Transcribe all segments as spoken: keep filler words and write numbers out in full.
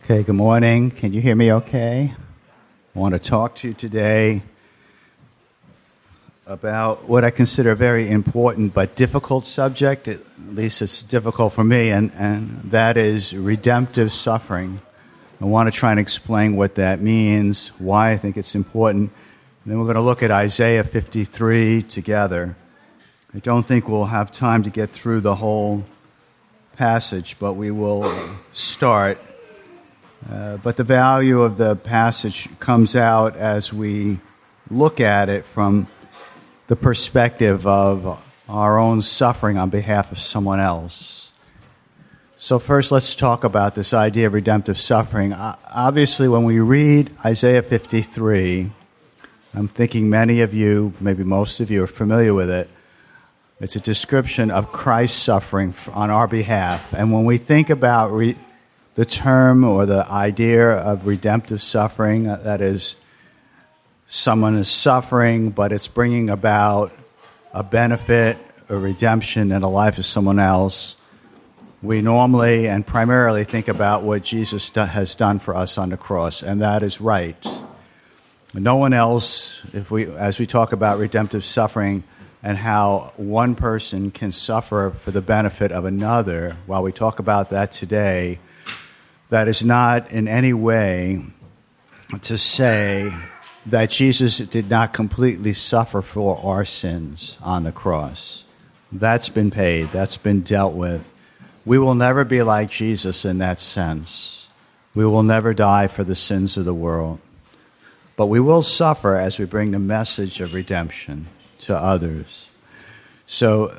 Okay, good morning. Can you hear me okay? I want to talk to you today about what I consider a very important but difficult subject. At least it's difficult for me, and, and that is redemptive suffering. I want to try and explain what that means, why I think it's important. And then we're going to look at Isaiah fifty-three together. I don't think we'll have time to get through the whole passage, but we will start. Uh, but the value of the passage comes out as we look at it from the perspective of our own suffering on behalf of someone else. So first, let's talk about this idea of redemptive suffering. Uh, obviously, when we read Isaiah fifty-three, I'm thinking many of you, maybe most of you, are familiar with it. It's a description of Christ's suffering on our behalf. And when we think about re- the term or the idea of redemptive suffering, that is, someone is suffering, but it's bringing about a benefit, a redemption in the life of someone else. We normally and primarily think about what Jesus do- has done for us on the cross, and that is right. No one else, if we, as we talk about redemptive suffering and how one person can suffer for the benefit of another, while we talk about that today, that is not in any way to say that Jesus did not completely suffer for our sins on the cross. That's been paid. That's been dealt with. We will never be like Jesus in that sense. We will never die for the sins of the world. But we will suffer as we bring the message of redemption to others. So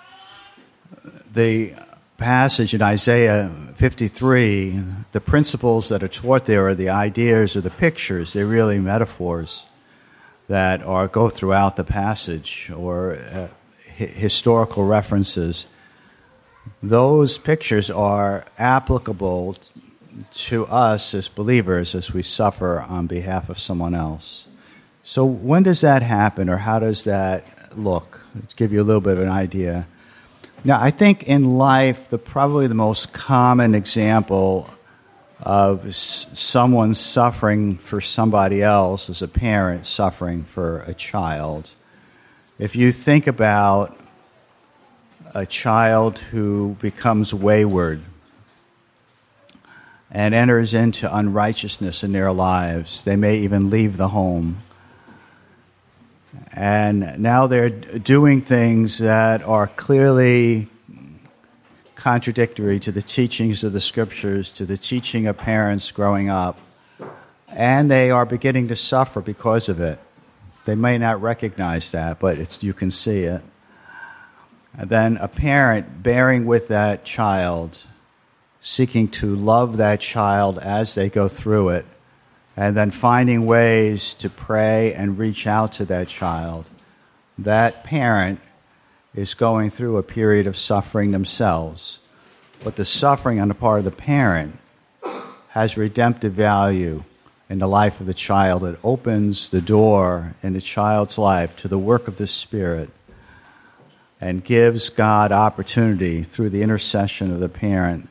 the passage in Isaiah fifty-three, the principles that are taught there are the ideas or the pictures. They're really metaphors that are go throughout the passage, or uh, hi- historical references. Those pictures are applicable to us as believers as we suffer on behalf of someone else. So when does that happen, or how does that look? Let's give you a little bit of an idea. Now, I think in life, the probably the most common example of s- someone suffering for somebody else is a parent suffering for a child. If you think about a child who becomes wayward and enters into unrighteousness in their lives, they may even leave the home. And now they're doing things that are clearly contradictory to the teachings of the Scriptures, to the teaching of parents growing up. And they are beginning to suffer because of it. They may not recognize that, but it's, you can see it. And then a parent bearing with that child, seeking to love that child as they go through it, and then finding ways to pray and reach out to that child. That parent is going through a period of suffering themselves. But the suffering on the part of the parent has redemptive value in the life of the child. It opens the door in the child's life to the work of the Spirit and gives God opportunity through the intercession of the parent,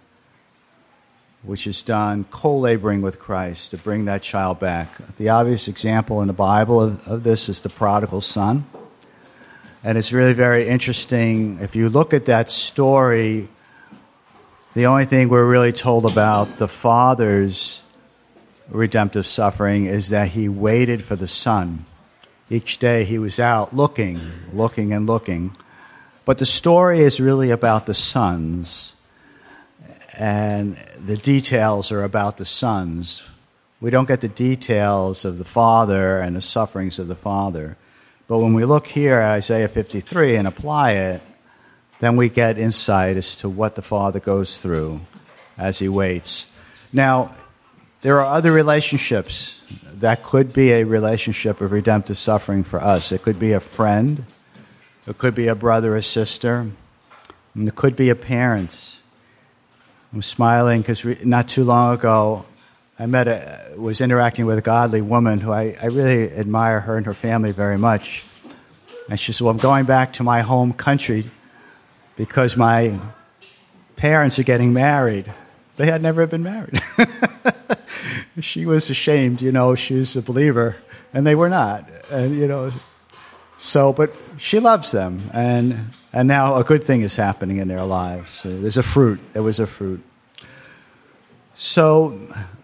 which is done co-laboring with Christ to bring that child back. The obvious example in the Bible of, of this is the prodigal son. And it's really very interesting. If you look at that story, the only thing we're really told about the father's redemptive suffering is that he waited for the son. Each day he was out looking, looking and looking. But the story is really about the sons. And the details are about the sons. We don't get the details of the father and the sufferings of the father. But when we look here at Isaiah fifty-three and apply it, then we get insight as to what the father goes through as he waits. Now, there are other relationships that could be a relationship of redemptive suffering for us. It could be a friend. It could be a brother or sister. And it could be a parent. I'm smiling because re- not too long ago, I met a, was interacting with a godly woman who I, I really admire her and her family very much. And she said, well, I'm going back to my home country because my parents are getting married. They had never been married. She was ashamed, you know, she was a believer, and they were not. And, you know, so, but she loves them, and and now a good thing is happening in their lives. So there's a fruit. There was a fruit. So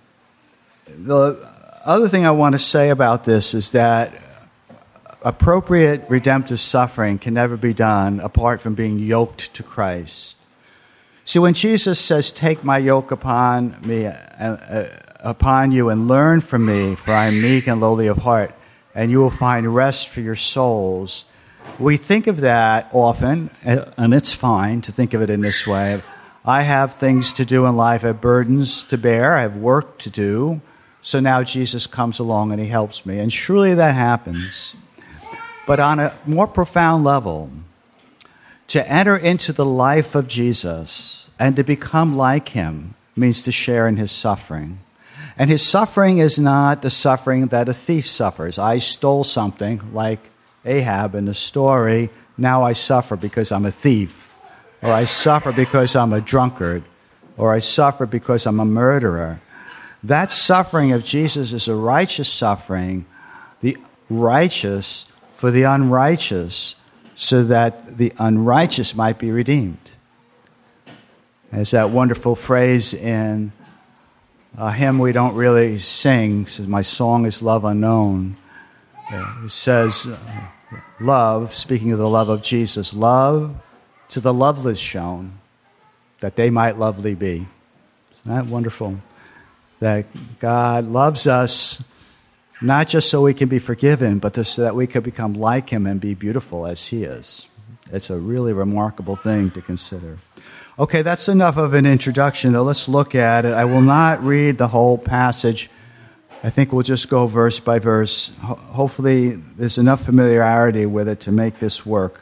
the other thing I want to say about this is that appropriate redemptive suffering can never be done apart from being yoked to Christ. See, when Jesus says, "Take my yoke upon me, uh, uh, upon you, and learn from me, for I am meek and lowly of heart, and you will find rest for your souls," we think of that often, and it's fine to think of it in this way. I have things to do in life, I have burdens to bear, I have work to do, so now Jesus comes along and he helps me. And surely that happens. But on a more profound level, to enter into the life of Jesus and to become like him means to share in his suffering. And his suffering is not the suffering that a thief suffers. I stole something, like Ahab in the story, now I suffer because I'm a thief. Or I suffer because I'm a drunkard. Or I suffer because I'm a murderer. That suffering of Jesus is a righteous suffering, the righteous for the unrighteous, so that the unrighteous might be redeemed. There's that wonderful phrase in a hymn we don't really sing. It says, "My song is love unknown." It says, love, speaking of the love of Jesus, love to the loveless shown, that they might lovely be. Isn't that wonderful? That God loves us not just so we can be forgiven, but so that we could become like him and be beautiful as he is. It's a really remarkable thing to consider. Okay, that's enough of an introduction, though. Let's look at it. I will not read the whole passage. I think we'll just go verse by verse. Ho- hopefully there's enough familiarity with it to make this work.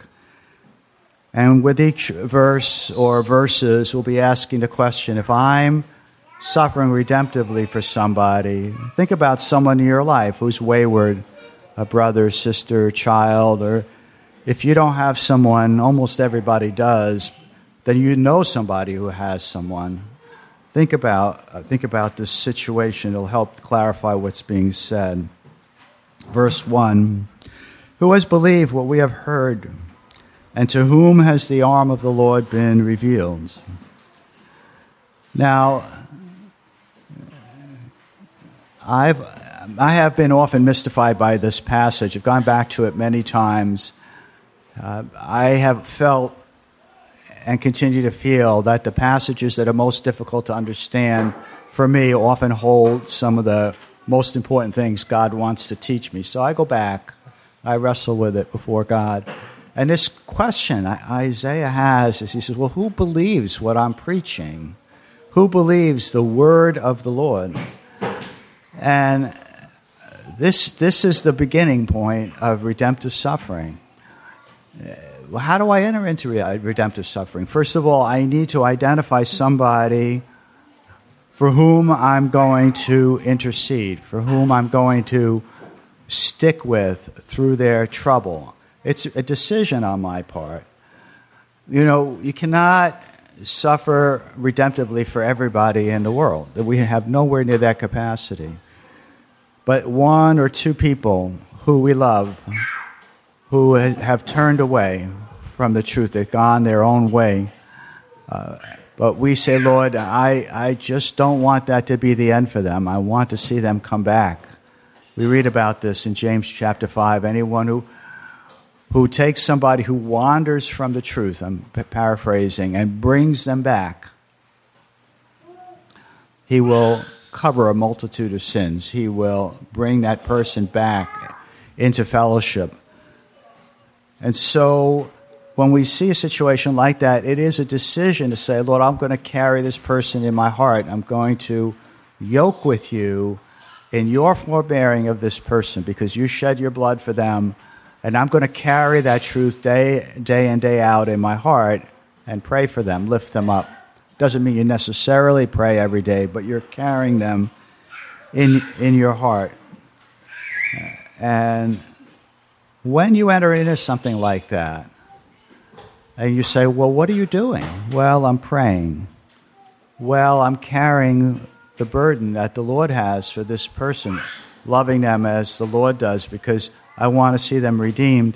And with each verse or verses, we'll be asking the question, if I'm suffering redemptively for somebody, think about someone in your life who's wayward, a brother, sister, child, or if you don't have someone, almost everybody does, then you know somebody who has someone. Think about, uh, think about this situation. It'll help clarify what's being said. Verse one, "Who has believed what we have heard? And to whom has the arm of the Lord been revealed?" Now, I've I have been often mystified by this passage. I've gone back to it many times. Uh, I have felt and continue to feel that the passages that are most difficult to understand, for me, often hold some of the most important things God wants to teach me. So I go back. I wrestle with it before God. And this question Isaiah has is, he says, well, who believes what I'm preaching? Who believes the word of the Lord? And this this is the beginning point of redemptive suffering. Well, how do I enter into redemptive suffering? First of all, I need to identify somebody for whom I'm going to intercede, for whom I'm going to stick with through their trouble. It's a decision on my part. You know, you cannot suffer redemptively for everybody in the world. We have nowhere near that capacity. But one or two people who we love, who have turned away from the truth, they've gone their own way. Uh, but we say, Lord, I, I just don't want that to be the end for them. I want to see them come back. We read about this in James chapter five. Anyone who who takes somebody who wanders from the truth, I'm paraphrasing, and brings them back, he will cover a multitude of sins. He will bring that person back into fellowship. And so when we see a situation like that, it is a decision to say, Lord, I'm going to carry this person in my heart. I'm going to yoke with you in your forbearing of this person because you shed your blood for them. And I'm going to carry that truth day, day in, day out in my heart and pray for them, lift them up. Doesn't mean you necessarily pray every day, but you're carrying them in in your heart. And when you enter into something like that, and you say, well, what are you doing? Well, I'm praying. well, I'm carrying the burden that the Lord has for this person, loving them as the Lord does because I want to see them redeemed.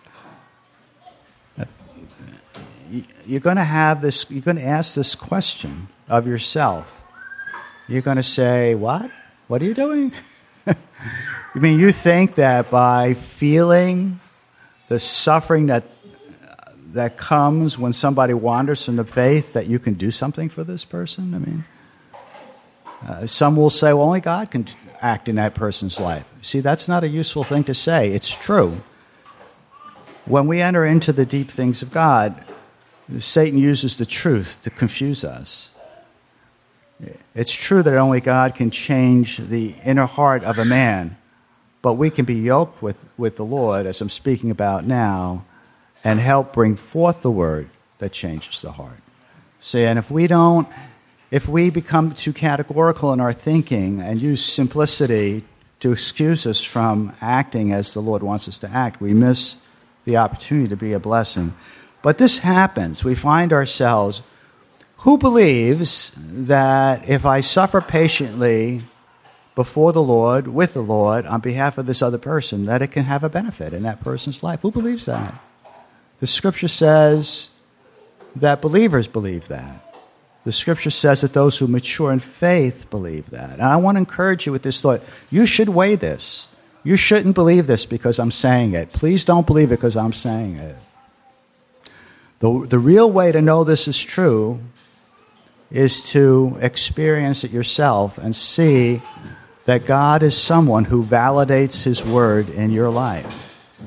You're going to have this, you're going to ask this question of yourself. You're going to say, what? What are you doing? You mean you think that by feeling the suffering that that comes when somebody wanders from the faith that you can do something for this person? I mean, uh, some will say, well, only God can act in that person's life. See, that's not a useful thing to say. It's true. When we enter into the deep things of God, Satan uses the truth to confuse us. It's true that only God can change the inner heart of a man, but we can be yoked with, with the Lord, as I'm speaking about now, and help bring forth the word that changes the heart. See, and if we don't, if we become too categorical in our thinking and use simplicity to excuse us from acting as the Lord wants us to act, we miss the opportunity to be a blessing. But this happens. We find ourselves, who believes that if I suffer patiently before the Lord, with the Lord, on behalf of this other person, that it can have a benefit in that person's life? Who believes that? The Scripture says that believers believe that. The Scripture says that those who mature in faith believe that. And I want to encourage you with this thought. You should weigh this. You shouldn't believe this because I'm saying it. Please don't believe it because I'm saying it. The, the real way to know this is true is to experience it yourself and see that God is someone who validates His word in your life.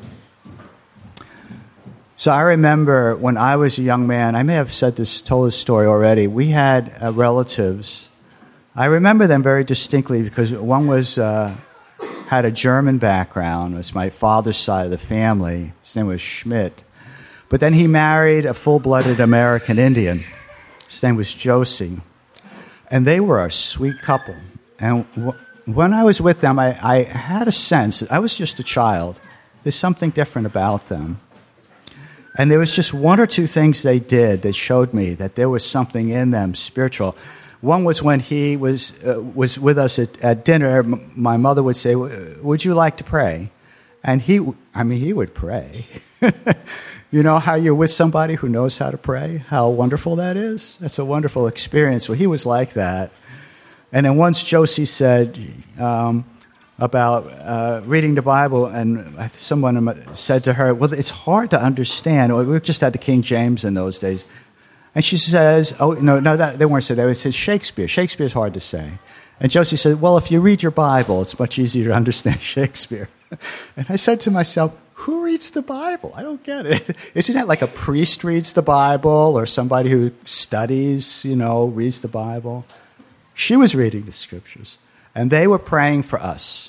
So I remember when I was a young man, I may have said this, told this story already. We had uh, relatives. I remember them very distinctly because one was uh, had a German background. It was my father's side of the family. His name was Schmidt. But then he married a full-blooded American Indian. His name was Josie. And they were a sweet couple. And w- when I was with them, I, I had a sense, I was just a child, there's something different about them. And there was just one or two things they did that showed me that there was something in them spiritual. One was when he was uh, was with us at, at dinner, m- my mother would say, would you like to pray? And he, I mean, he would pray. You know how you're with somebody who knows how to pray? How wonderful that is? That's a wonderful experience. Well, he was like that. And then once Josie said um, about uh, reading the Bible, and someone said to her, well, it's hard to understand. We just had the King James in those days. And she says, oh, no, no, that, they weren't saying that. It says Shakespeare. Shakespeare's hard to say. And Josie said, well, if you read your Bible, it's much easier to understand Shakespeare. And I said to myself, who reads the Bible? I don't get it. Isn't that like a priest reads the Bible or somebody who studies, you know, reads the Bible? She was reading the Scriptures. And they were praying for us.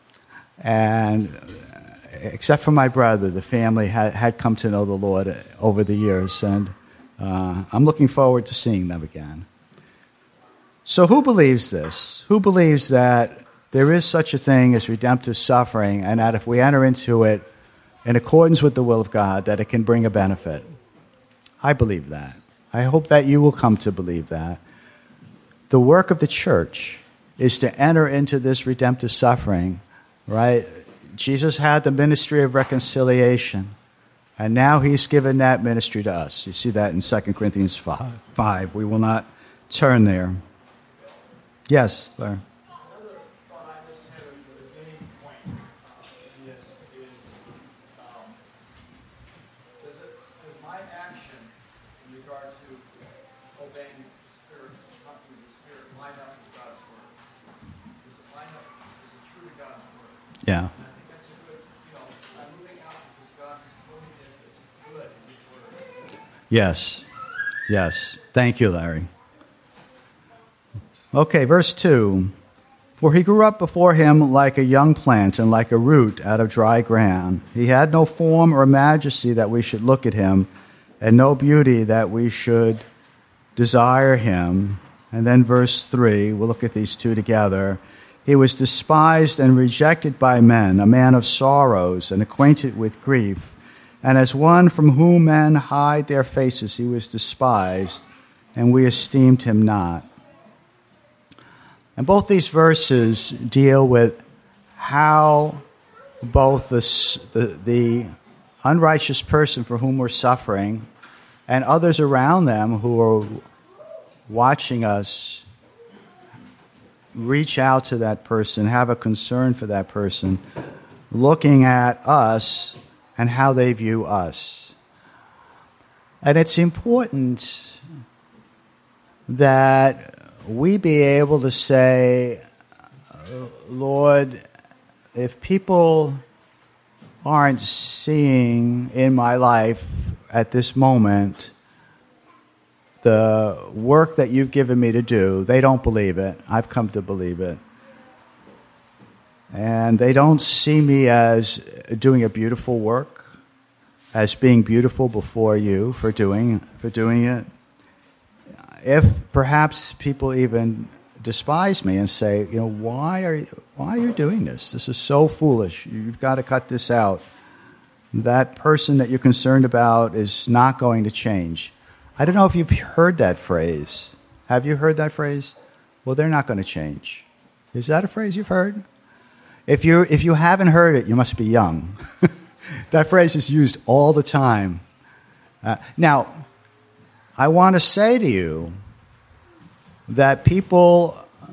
And except for my brother, the family had, had come to know the Lord over the years. And uh, I'm looking forward to seeing them again. So who believes this? Who believes that there is such a thing as redemptive suffering, and that if we enter into it in accordance with the will of God, that it can bring a benefit? I believe that. I hope that you will come to believe that. The work of the church is to enter into this redemptive suffering, right? Jesus had the ministry of reconciliation, and now he's given that ministry to us. You see that in Second Corinthians five. We will not turn there. Yes, Larry. Yeah. Yes. Yes. Thank you, Larry. Okay, verse two. For he grew up before him like a young plant and like a root out of dry ground. He had no form or majesty that we should look at him, and no beauty that we should desire him. And then verse three, we'll look at these two together. He was despised and rejected by men, a man of sorrows and acquainted with grief. And as one from whom men hide their faces, he was despised, and we esteemed him not. And both these verses deal with how both the, the, the unrighteous person for whom we're suffering and others around them who are watching us reach out to that person, have a concern for that person, looking at us and how they view us. And it's important that we be able to say, Lord, if people aren't seeing in my life at this moment the work that you've given me to do, they don't believe it. I've come to believe it. And they don't see me as doing a beautiful work, as being beautiful before you for doing for doing it. If perhaps people even despise me and say, you know, why are you, why are you doing this? This is so foolish. You've got to cut this out. That person that you're concerned about is not going to change. I don't know if you've heard that phrase. Have you heard that phrase? Well, they're not going to change. Is that a phrase you've heard? If you if you haven't heard it, you must be young. That phrase is used all the time. Uh, now, I want to say to you that people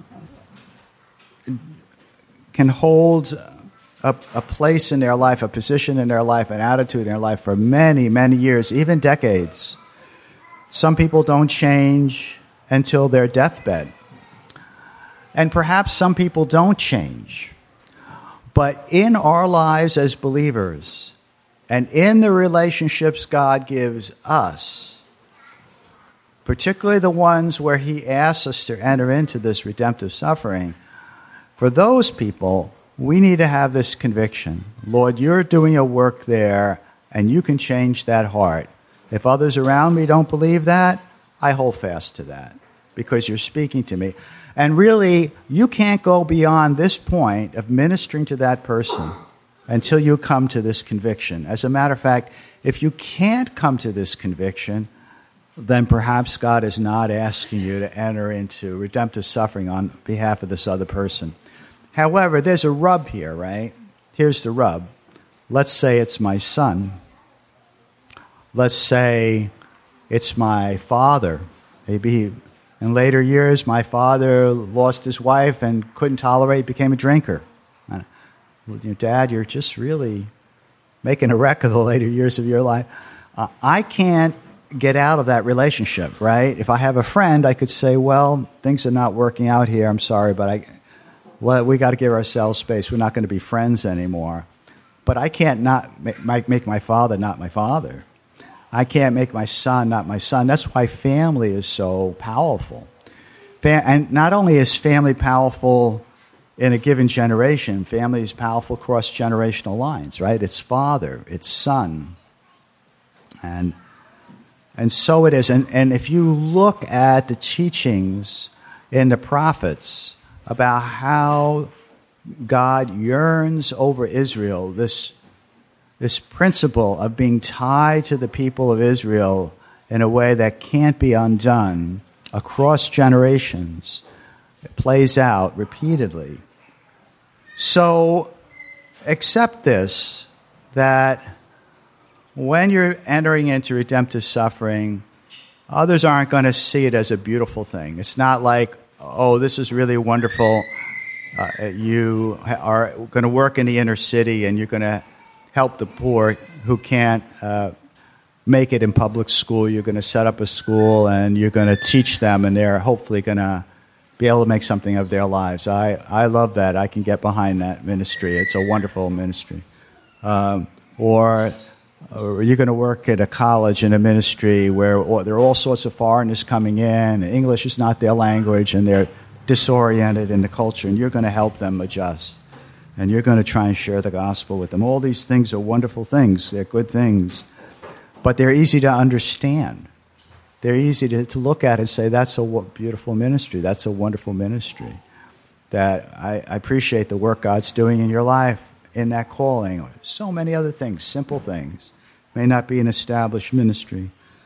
can hold a, a place in their life, a position in their life, an attitude in their life for many, many years, even decades. Some people don't change until their deathbed. And perhaps some people don't change. But in our lives as believers, and in the relationships God gives us, particularly the ones where he asks us to enter into this redemptive suffering, for those people, we need to have this conviction. Lord, you're doing a work there, and you can change that heart. If others around me don't believe that, I hold fast to that, because you're speaking to me. And really, you can't go beyond this point of ministering to that person until you come to this conviction. As a matter of fact, if you can't come to this conviction, then perhaps God is not asking you to enter into redemptive suffering on behalf of this other person. However, there's a rub here, right? Here's the rub. Let's say it's my son. Let's say it's my father. Maybe in later years, my father lost his wife and couldn't tolerate, became a drinker. Well, your dad, you're just really making a wreck of the later years of your life. Uh, I can't get out of that relationship, right? If I have a friend, I could say, well, things are not working out here. I'm sorry, but I, well, we got to give ourselves space. We're not going to be friends anymore. But I can't not make, make my father not my father. I can't make my son not my son. That's why family is so powerful. And not only is family powerful in a given generation, family is powerful cross-generational lines, right? It's father, it's son. And and so it is. And, and if you look at the teachings in the prophets about how God yearns over Israel, this This principle of being tied to the people of Israel in a way that can't be undone across generations, it plays out repeatedly. So accept this, that when you're entering into redemptive suffering, others aren't going to see it as a beautiful thing. It's not like, oh, this is really wonderful. Uh, you are going to work in the inner city and you're going to help the poor who can't uh, make it in public school. You're going to set up a school and you're going to teach them, and they're hopefully going to be able to make something of their lives. I, I love that. I can get behind that ministry. It's a wonderful ministry. Um, or, or you're going to work at a college in a ministry where or, there are all sorts of foreigners coming in, and English is not their language, and they're disoriented in the culture, and you're going to help them adjust. And you're going to try and share the gospel with them. All these things are wonderful things. They're good things. But they're easy to understand. They're easy to, to look at and say, that's a w- beautiful ministry. That's a wonderful ministry. That I, I appreciate the work God's doing in your life, in that calling. So many other things, simple things. May not be an established ministry.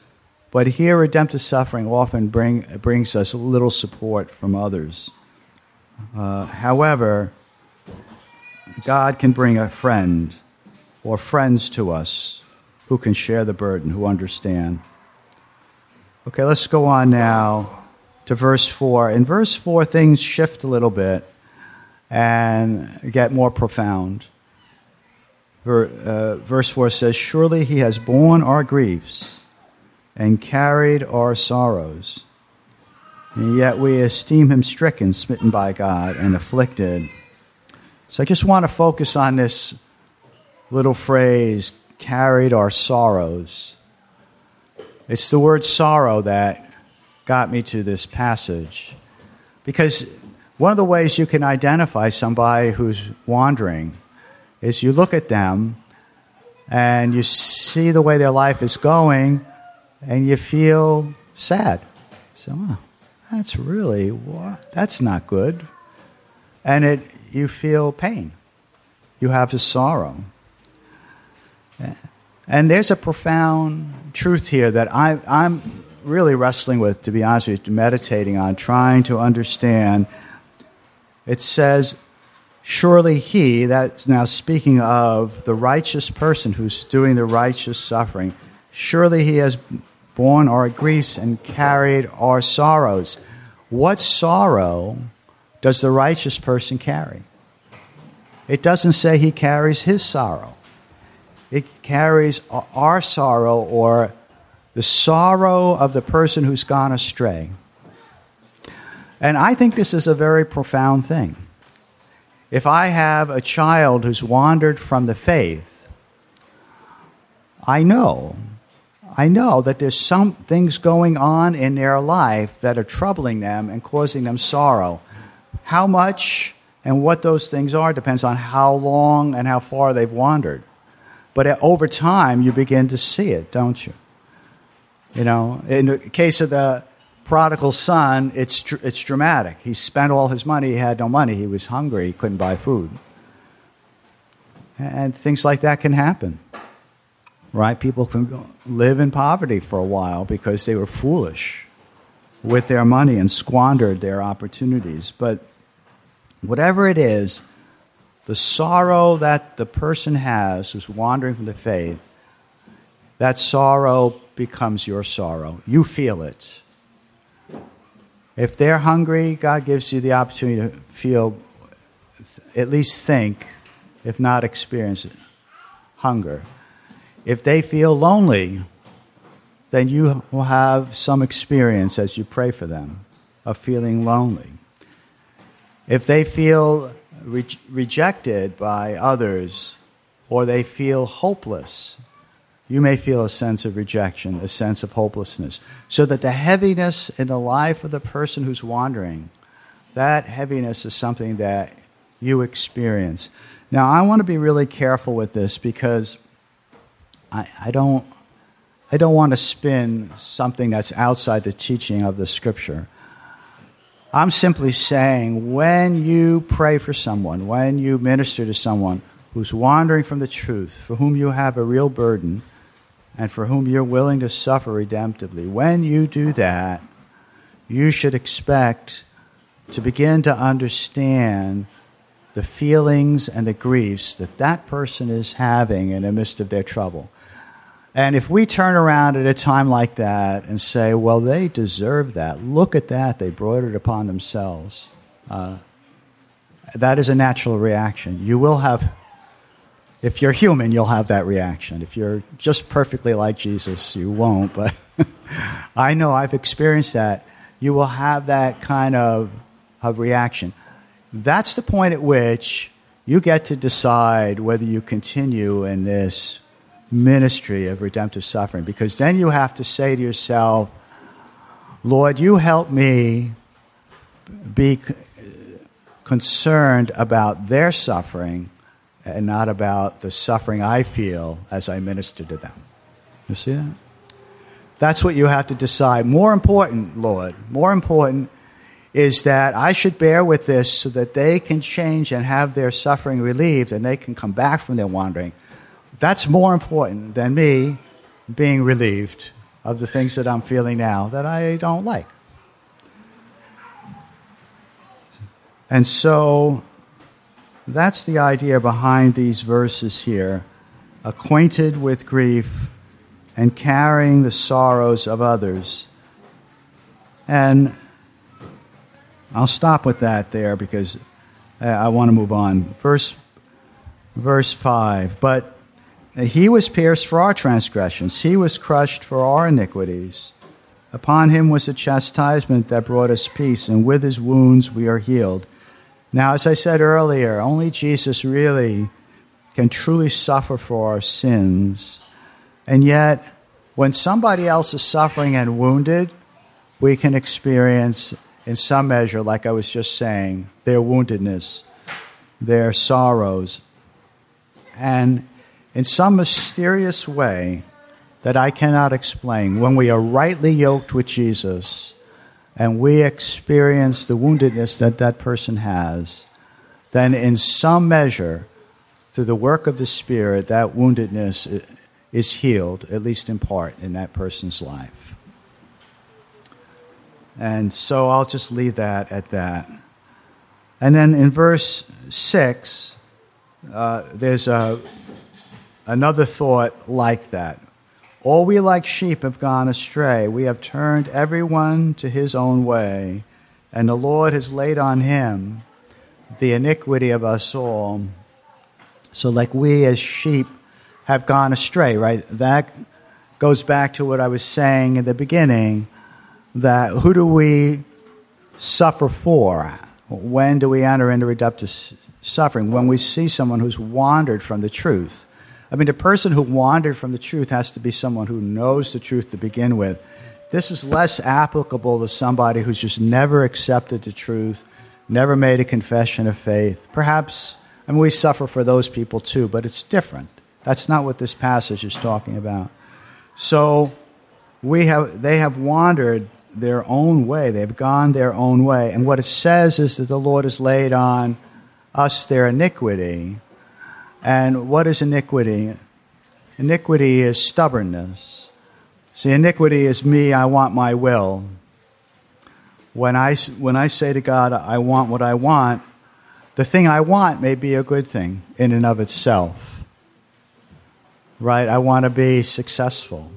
But here, redemptive suffering often bring, brings us little support from others. Uh, however, God can bring a friend or friends to us who can share the burden, who understand. Okay, let's go on now to verse four. In verse four, things shift a little bit and get more profound. Ver, uh, verse four says, "Surely he has borne our griefs and carried our sorrows, and yet we esteem him stricken, smitten by God, and afflicted." So I just want to focus on this little phrase, carried our sorrows. It's the word sorrow that got me to this passage. Because one of the ways you can identify somebody who's wandering is you look at them and you see the way their life is going and you feel sad. So, oh, that's really, what? That's not good. And it, you feel pain. You have the sorrow. And there's a profound truth here that I, I'm really wrestling with, to be honest with you, meditating on, trying to understand. It says, surely he, that's now speaking of the righteous person who's doing the righteous suffering, surely he has borne our griefs and carried our sorrows. What sorrow does the righteous person carry? It doesn't say he carries his sorrow. It carries our sorrow, or the sorrow of the person who's gone astray. And I think this is a very profound thing. If I have a child who's wandered from the faith, I know, I know that there's some things going on in their life that are troubling them and causing them sorrow. How much and what those things are depends on how long and how far they've wandered. But over time, you begin to see it, don't you? You know, in the case of the prodigal son, it's it's dramatic. He spent all his money. He had no money. He was hungry. He couldn't buy food. And things like that can happen, right? People can live in poverty for a while because they were foolish with their money and squandered their opportunities. But whatever it is, the sorrow that the person has who's wandering from the faith, that sorrow becomes your sorrow. You feel it. If they're hungry, God gives you the opportunity to feel, at least think, if not experience it, hunger. If they feel lonely, then you will have some experience as you pray for them of feeling lonely. If they feel re- rejected by others, or they feel hopeless, you may feel a sense of rejection, a sense of hopelessness. So that the heaviness in the life of the person who's wandering, that heaviness is something that you experience. Now, I want to be really careful with this because I, I don't I don't want to spin something that's outside the teaching of the Scripture. I'm simply saying when you pray for someone, when you minister to someone who's wandering from the truth, for whom you have a real burden, and for whom you're willing to suffer redemptively, when you do that, you should expect to begin to understand the feelings and the griefs that that person is having in the midst of their trouble. And if we turn around at a time like that and say, well, they deserve that, look at that, they brought it upon themselves, uh, that is a natural reaction. You will have, if you're human, you'll have that reaction. If you're just perfectly like Jesus, you won't, but I know I've experienced that. You will have that kind of, of reaction. That's the point at which you get to decide whether you continue in this ministry of redemptive suffering, because then you have to say to yourself, Lord, you help me be concerned about their suffering and not about the suffering I feel as I minister to them. You see that? That's what you have to decide. More important, Lord, more important is that I should bear with this so that they can change and have their suffering relieved and they can come back from their wandering. That's more important than me being relieved of the things that I'm feeling now that I don't like. And so that's the idea behind these verses here. Acquainted with grief and carrying the sorrows of others. And I'll stop with that there because I want to move on. Verse, verse five. But he was pierced for our transgressions. He was crushed for our iniquities. Upon him was a chastisement that brought us peace, and with his wounds we are healed. Now, as I said earlier, only Jesus really can truly suffer for our sins. And yet, when somebody else is suffering and wounded, we can experience, in some measure, like I was just saying, their woundedness, their sorrows. And in some mysterious way that I cannot explain, when we are rightly yoked with Jesus and we experience the woundedness that that person has, then in some measure, through the work of the Spirit, that woundedness is healed, at least in part, in that person's life. And so I'll just leave that at that. And then in verse six, uh, there's a, another thought like that. All we like sheep have gone astray. We have turned everyone to his own way, and the Lord has laid on him the iniquity of us all. So like we as sheep have gone astray, right? That goes back to what I was saying in the beginning, that who do we suffer for? When do we enter into redemptive suffering? When we see someone who's wandered from the truth. I mean, the person who wandered from the truth has to be someone who knows the truth to begin with. This is less applicable to somebody who's just never accepted the truth, never made a confession of faith. Perhaps, I mean, we suffer for those people too, but it's different. That's not what this passage is talking about. So we have, they have wandered their own way. They've gone their own way. And what it says is that the Lord has laid on us their iniquity. And what is iniquity? Iniquity is stubbornness. See, iniquity is me, I want my will. When I, when I say to God, I want what I want, the thing I want may be a good thing in and of itself. Right? I want to be successful.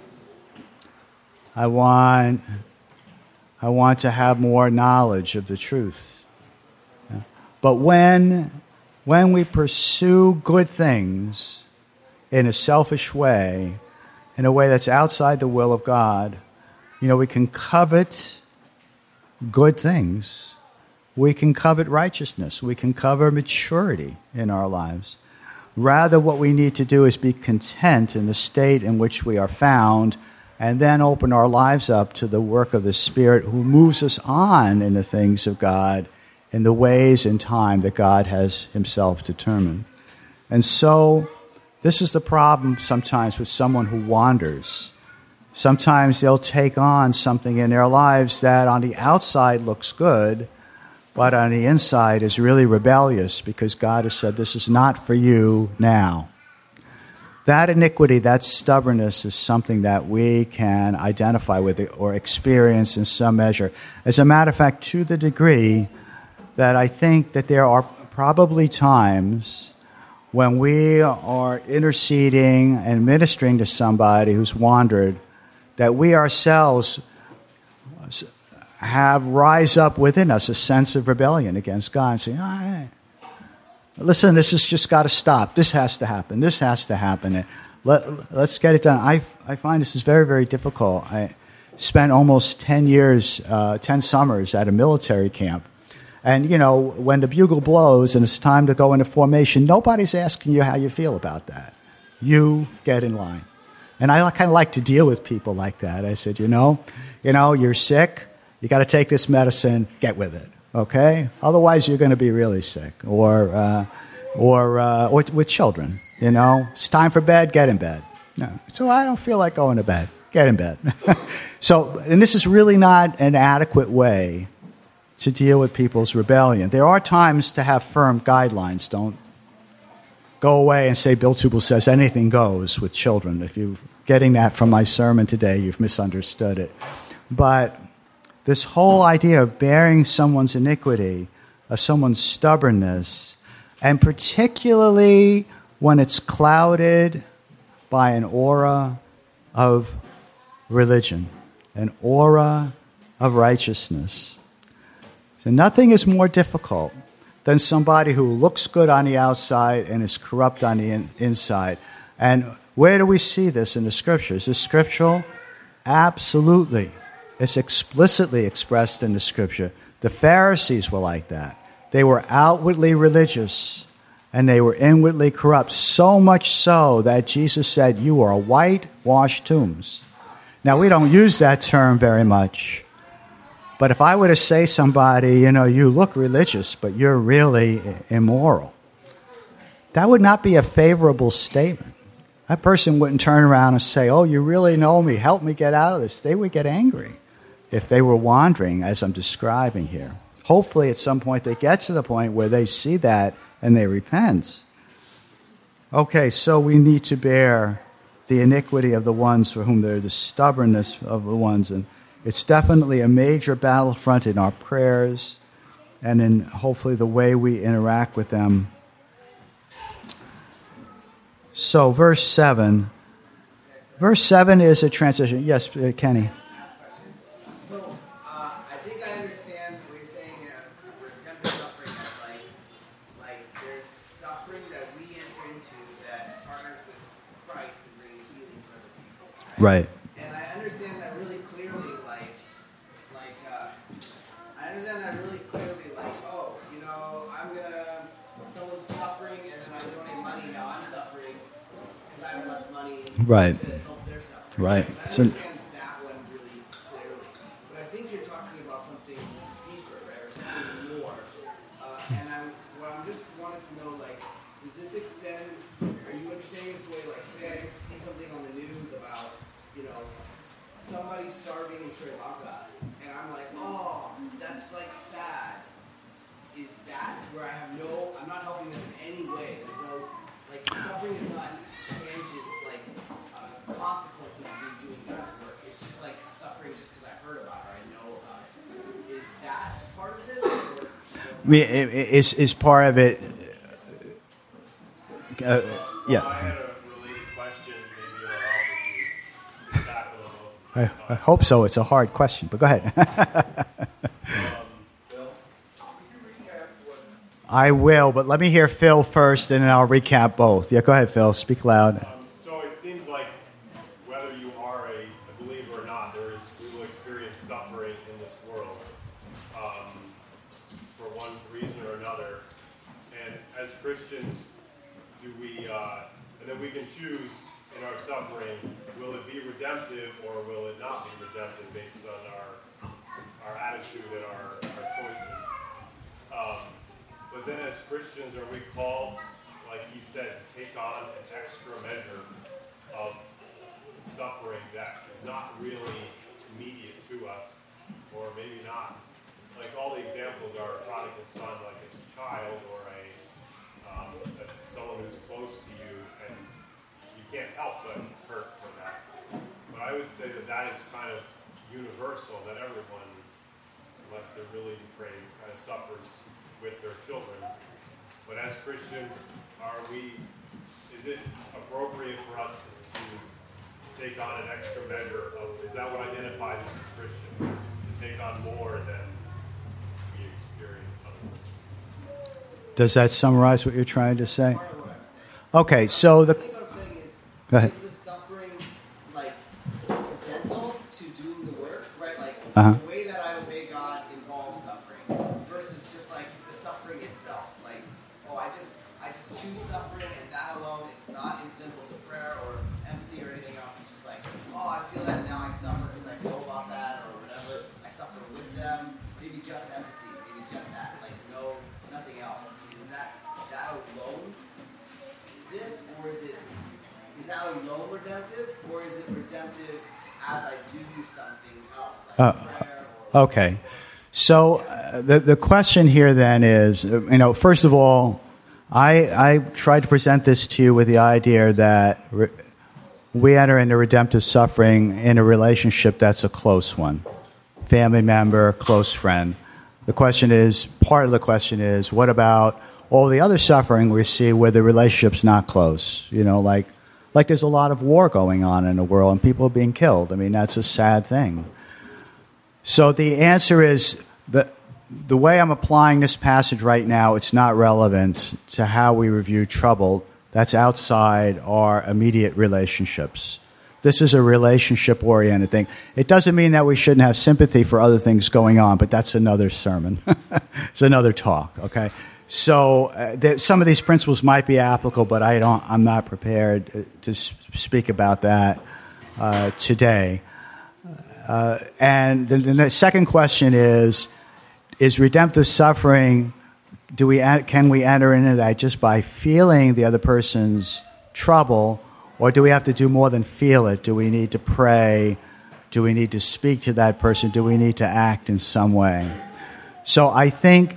I want, I want to have more knowledge of the truth. Yeah. But when, when we pursue good things in a selfish way, in a way that's outside the will of God, you know, we can covet good things. We can covet righteousness. We can covet maturity in our lives. Rather, what we need to do is be content in the state in which we are found, and then open our lives up to the work of the Spirit who moves us on in the things of God in the ways and time that God has himself determined. And so this is the problem sometimes with someone who wanders. Sometimes they'll take on something in their lives that on the outside looks good, but on the inside is really rebellious because God has said, this is not for you now. That iniquity, that stubbornness is something that we can identify with or experience in some measure. As a matter of fact, to the degree that I think that there are probably times when we are interceding and ministering to somebody who's wandered, that we ourselves have rise up within us a sense of rebellion against God and saying, oh, hey, listen, this has just got to stop. This has to happen. This has to happen. Let, let's get it done. I, I find this is very, very difficult. I spent almost ten years, uh, ten summers at a military camp. And, you know, when the bugle blows and it's time to go into formation, nobody's asking you how you feel about that. You get in line. And I kind of like to deal with people like that. I said, you know, you know, you're sick. You got to take this medicine. Get with it. Okay? Otherwise, you're going to be really sick. Or, uh, or, uh, or with children, you know, it's time for bed. Get in bed. No. So I don't feel like going to bed. Get in bed. So, and this is really not an adequate way to deal with people's rebellion. There are times to have firm guidelines. Don't go away and say Bill Tubal says anything goes with children. If you getting that from my sermon today, you've misunderstood it. But this whole idea of bearing someone's iniquity, of someone's stubbornness, and particularly when it's clouded by an aura of religion, an aura of righteousness. So nothing is more difficult than somebody who looks good on the outside and is corrupt on the in- inside. And where do we see this in the Scriptures? Is it scriptural? Absolutely. It's explicitly expressed in the Scripture. The Pharisees were like that. They were outwardly religious, and they were inwardly corrupt, so much so that Jesus said, you are whitewashed tombs. Now, we don't use that term very much. But if I were to say somebody, you know, you look religious, but you're really immoral, that would not be a favorable statement. That person wouldn't turn around and say, oh, you really know me, help me get out of this. They would get angry if they were wandering, as I'm describing here. Hopefully, at some point, they get to the point where they see that and they repent. Okay, so we need to bear the iniquity of the ones for whom they're the stubbornness of the ones. And it's definitely a major battlefront in our prayers and in hopefully the way we interact with them. So, verse seven. Verse seven is a transition. Yes, Kenny. So, uh, I think I understand what you're saying. Uh, redemptive suffering as like, like there's suffering that we enter into that partners with Christ and bringing healing for other people. Right? Right. And I understand that really clearly. Like, like uh, I understand that really clearly. Like, oh, you know, I'm gonna someone's suffering, and then I donate money. Now I'm suffering because I have less money. Right. To help their suffering. Right. So I So, understand that one really clearly. But I think you're talking about something deeper, right? Or something more. Uh, and I'm, what I'm just wanted to know, like, does this extend, are you understanding this way? Like, say I just see something on the news about, you know, somebody starving in Sri Lanka. And I'm like, oh, that's like sad. Is that where I have no, I'm not helping them in any way. There's no, like, suffering is not tangent, like, uh, consequence of me doing God's work. It's just like suffering just because I heard about it or I know about it. Is that part of this? Or, I mean, is is part of it? Uh, yeah. Well, I had a related question. Maybe it'll help if you tackle it. I, I hope so. It's a hard question, but go ahead. I will, but let me hear Phil first, and then I'll recap both. Yeah, go ahead, Phil. Speak loud. Um, so it seems like whether you are a, a believer or not, there is we will experience suffering in this world um, for one reason or another. And as Christians, do we, uh, and then we can choose in our suffering, will it be redemptive or will it not be redemptive based on our our attitude and our, our choices. Um, But then as Christians, are we called, like he said, to take on an extra measure of suffering that is not really immediate to us, or maybe not? Like all the examples are a prodigal son, like a child, or a, um, a someone who's close to you, and you can't help but hurt from that. But I would say that that is kind of universal, that everyone, unless they're really depraved, kind of suffers with their children. But as Christians, are we, is it appropriate for us to, to take on an extra measure of, is that what identifies us as Christians? To take on more than we experience otherwise? Does that summarize what you're trying to say? part of what I'm saying. Okay, so the... I think what I'm saying is, Go ahead. is the suffering, like, incidental to do the work, right? Like, Uh-huh. the way that I obey God involves suffering, versus just, like, the suffering itself. Like, oh, I just, I just choose suffering, and that alone, it's not incidental to prayer or empathy or anything else. It's just like, oh, I feel that now I suffer because I know about that, or whatever. I suffer with them. Maybe just empathy, maybe just that. Like, no, nothing else. Is that, that alone this, or is it, is that alone redemptive, or is it redemptive as I do something else, like Uh, prayer or... Okay. So uh, the the question here then is, uh, you know, first of all, I I tried to present this to you with the idea that re- we enter into redemptive suffering in a relationship that's a close one. Family member, close friend. The question is, part of the question is, what about all the other suffering we see where the relationship's not close? You know, like, like there's a lot of war going on in the world and people are being killed. I mean, that's a sad thing. So the answer is, the, the way I'm applying this passage right now, it's not relevant to how we review trouble. That's outside our immediate relationships. This is a relationship-oriented thing. It doesn't mean that we shouldn't have sympathy for other things going on, but that's another sermon. It's another talk, okay? So uh, th- some of these principles might be applicable, but I don't, I'm not prepared to speak about that uh, today. Uh, and the, the second question is, is redemptive suffering, do we can we enter into that just by feeling the other person's trouble, or do we have to do more than feel it? Do we need to pray? Do we need to speak to that person? Do we need to act in some way? So I think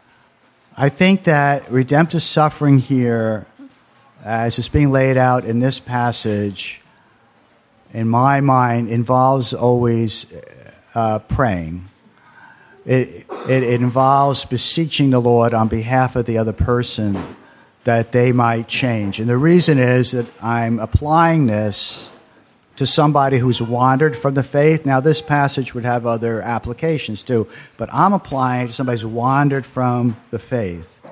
I think that redemptive suffering here, as it's being laid out in this passage, in my mind, involves always uh, praying. It, it, it involves beseeching the Lord on behalf of the other person that they might change. And the reason is that I'm applying this to somebody who's wandered from the faith. Now, this passage would have other applications too, but I'm applying it to somebody who's wandered from the faith.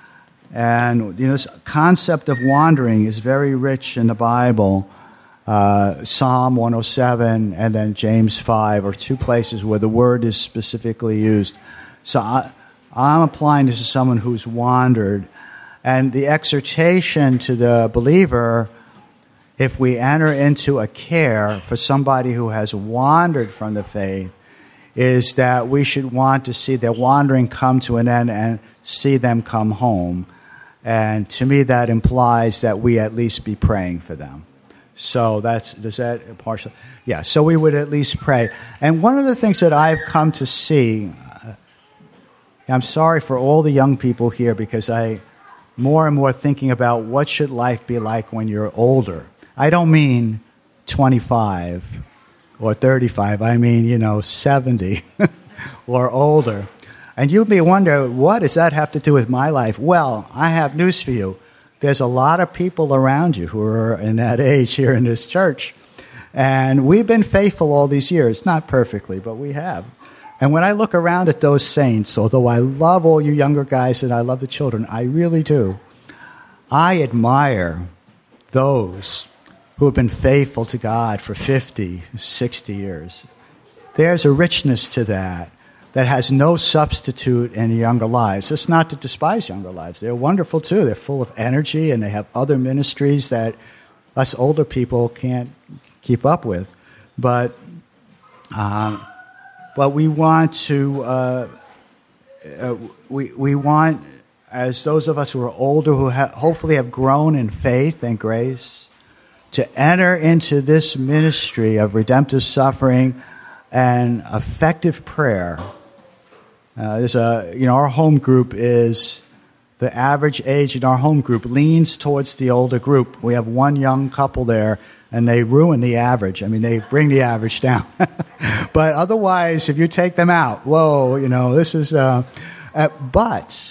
And, you know, this concept of wandering is very rich in the Bible. Uh, Psalm one oh seven and then James five are two places where the word is specifically used. So I, I'm applying this to someone who's wandered. And the exhortation to the believer, if we enter into a care for somebody who has wandered from the faith, is that we should want to see their wandering come to an end and see them come home. And to me, that implies that we at least be praying for them. So that's, does that partially? Yeah, so we would at least pray. And one of the things that I've come to see, uh, I'm sorry for all the young people here because I more and more thinking about what should life be like when you're older. I don't mean twenty-five or thirty-five. I mean, you know, seventy or older. And you may wonder, what does that have to do with my life? Well, I have news for you. There's a lot of people around you who are in that age here in this church. And we've been faithful all these years. Not perfectly, but we have. And when I look around at those saints, although I love all you younger guys and I love the children, I really do. I admire those who have been faithful to God for fifty, sixty years. There's a richness to that that has no substitute in younger lives. It's not to despise younger lives. They're wonderful, too. They're full of energy, and they have other ministries that us older people can't keep up with. But um, but we want to, uh, uh, we, we want, as those of us who are older, who ha- hopefully have grown in faith and grace, to enter into this ministry of redemptive suffering and effective prayer. Uh, there's a, you know, our home group is, the average age in our home group leans towards the older group. We have one young couple there, and they ruin the average. I mean, they bring the average down. But otherwise, if you take them out, whoa, you know, this is, uh, uh, but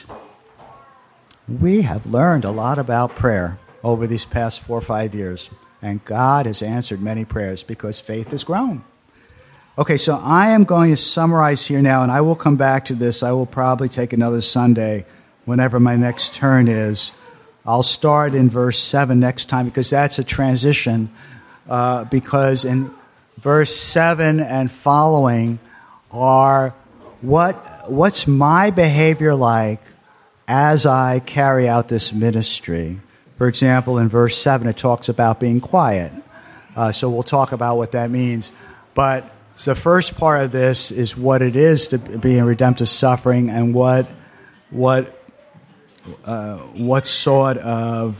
we have learned a lot about prayer over these past four or five years. And God has answered many prayers because faith has grown. Okay, so I am going to summarize here now, and I will come back to this. I will probably take another Sunday whenever my next turn is. I'll start in verse seven next time because that's a transition. Uh, because in verse seven and following are what what's my behavior like as I carry out this ministry. For example, in verse seven, it talks about being quiet. Uh, so we'll talk about what that means. But so the first part of this is what it is to be in redemptive suffering and what what uh, what sort of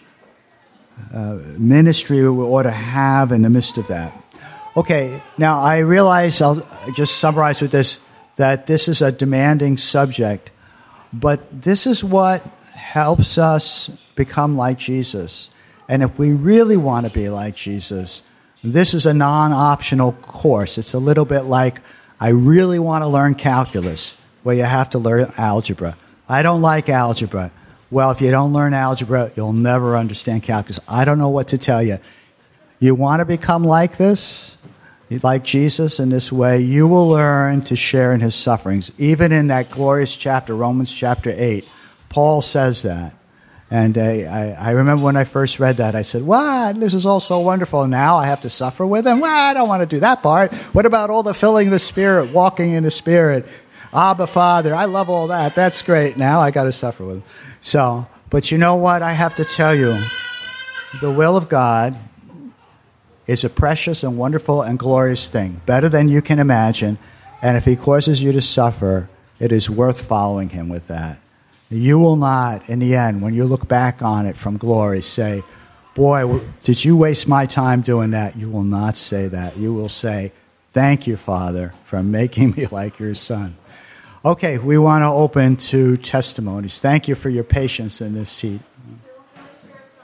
uh, ministry we ought to have in the midst of that. Okay, now I realize, I'll just summarize with this, that this is a demanding subject, but this is what helps us become like Jesus. And if we really want to be like Jesus, this is a non-optional course. It's a little bit like, I really want to learn calculus. Well, you have to learn algebra. I don't like algebra. Well, if you don't learn algebra, you'll never understand calculus. I don't know what to tell you. You want to become like this, like Jesus in this way, you will learn to share in his sufferings. Even in that glorious chapter, Romans chapter eight, Paul says that. And uh, I, I remember when I first read that, I said, what? This is all so wonderful. Now I have to suffer with him? Well, I don't want to do that part. What about all the filling the Spirit, walking in the Spirit? Abba, Father, I love all that. That's great. Now I got to suffer with him. So, but you know what? I have to tell you, the will of God is a precious and wonderful and glorious thing, better than you can imagine. And if he causes you to suffer, it is worth following him with that. You will not, in the end, when you look back on it from glory, say, boy, did you waste my time doing that? You will not say that. You will say, thank you, Father, for making me like your son. Okay, we want to open to testimonies. Thank you for your patience in this seat.